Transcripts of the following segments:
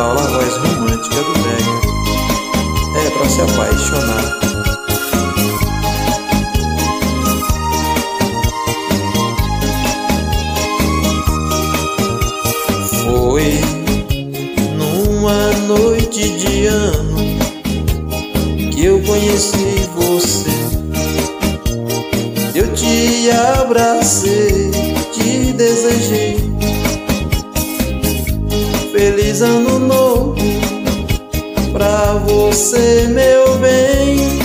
Paula, a voz romântica do brega. É pra se apaixonar. Foi numa noite de ano que eu conheci você. Eu te abracei, te desejei feliz ano novo pra você, meu bem,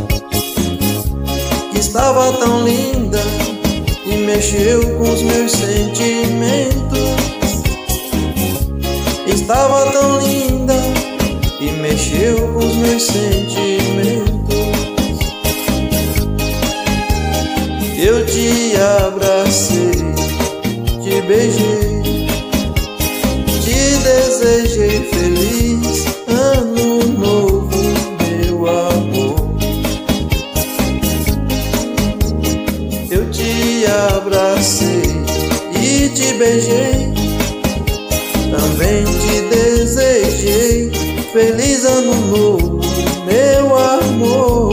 que estava tão linda e mexeu com os meus sentimentos. Estava tão linda e mexeu com os meus sentimentos. Eu te abracei, te beijei, te desejei feliz ano novo, meu amor. Eu te abracei e te beijei, também te desejei feliz ano novo, meu amor.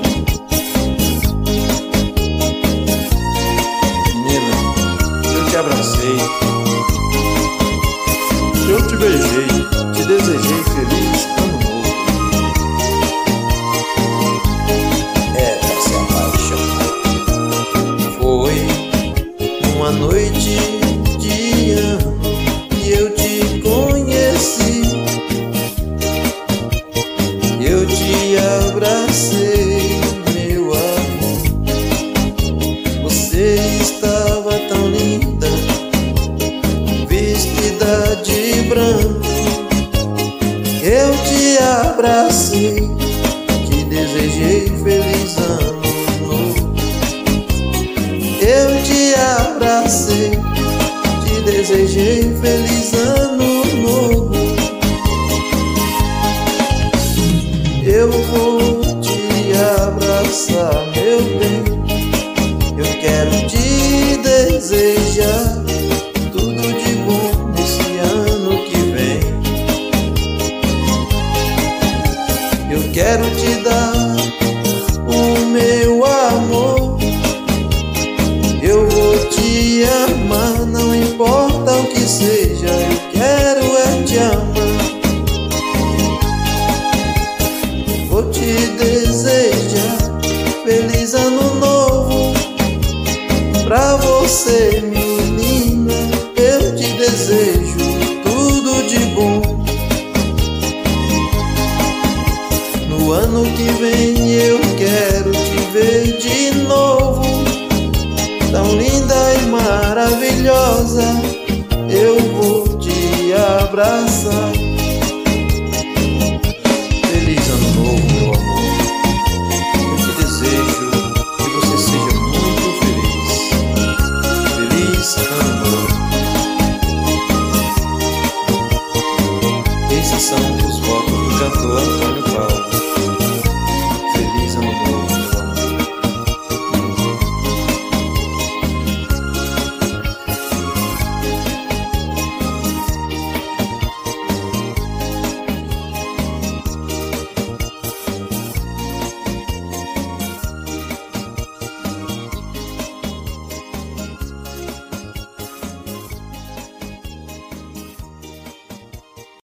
Menina, eu te abracei, eu te beijei, te desejei feliz ano novo. É pra se apaixonar. Foi uma noite de ano que eu te conheci. Eu te abracei, meu amor. Você estava tão linda, vestida de branco. Eu te abracei, te desejei feliz ano novo. Eu te abracei, te desejei feliz ano novo. Eu vou te abraçar, meu bem. Eu quero te desejar tudo de bom nesse ano que vem. Eu quero te dar o meu amor. Eu vou te amar, não importa o que seja. Eu quero é te amar. Vou te desejar feliz ano novo pra você, menina. Eu te desejo tudo de bom. No ano que vem eu quero te ver de novo, tão linda e maravilhosa. Eu vou te abraçar. Feliz ano novo, meu amor. Eu te desejo que você seja muito feliz. Feliz ano novo. Esses são os votos do cantor Antônio.